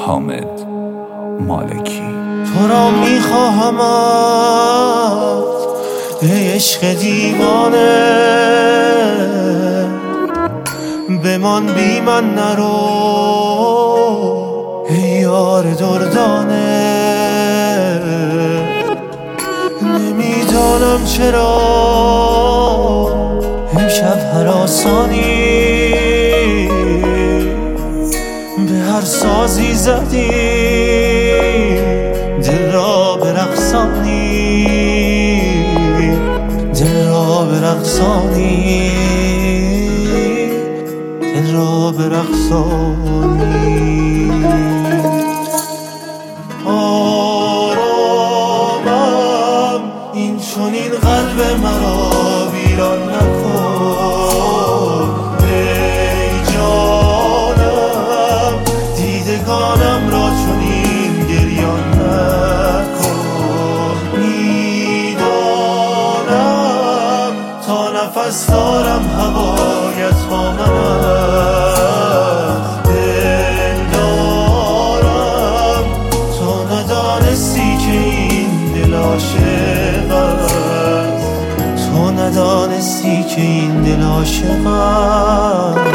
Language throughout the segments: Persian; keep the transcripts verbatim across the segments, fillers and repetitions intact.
حامد مالکی. تو را میخواهمت ای عشق دیوانه، بمان بی من نرو ای یار دردانه. نمیدانم چرا امشب هراسانی، به هر سازی زدی دل را برقصانی، دل را برقصانی، دل را برقصانی. آرامم این چنین قلب مرا ویران نکن ای جانم، دیدگانم را چنین گریان نکن. میدانم تا نفس دارم هوایت با من است، دل دارم تو ندانستی که این دل عاشق است، تو ندانستی که این دل عاشق است.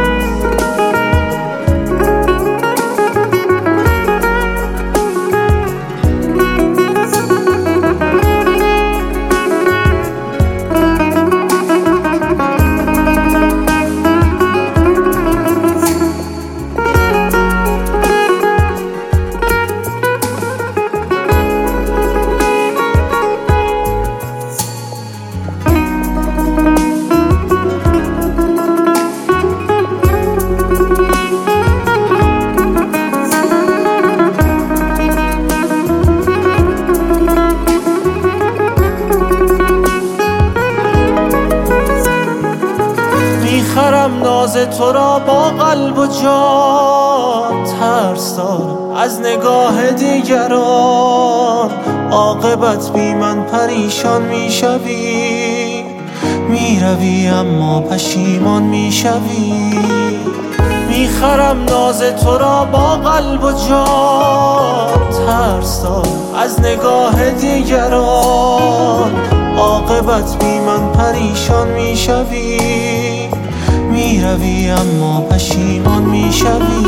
میخرم ناز تو را با قلب و جان، ترس دارم از نگاه دیگران، عاقبت بی من پریشان میشوی، میروی اما پشیمان میشوی. میخرم ناز تو را با قلب و جان، ترس دارم از نگاه دیگران، عاقبت بی من پریشان میشوی، میروی اما پشیمان میشوی.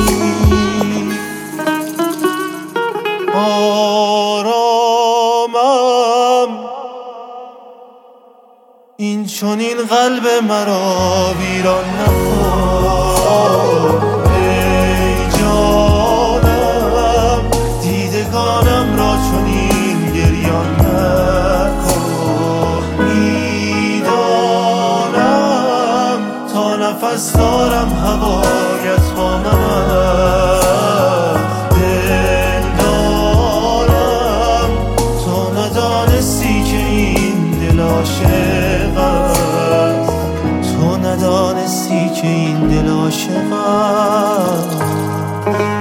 آرامم این چنین قلب مرا ویران نکن ای جانم، دیدگانم را چنین گریان نکن. میدانم تا نفس دارم هوایت با من است، دل دارم تو ندانستی که این دل عاشق است، تو ندانستی که این دل عاشق است.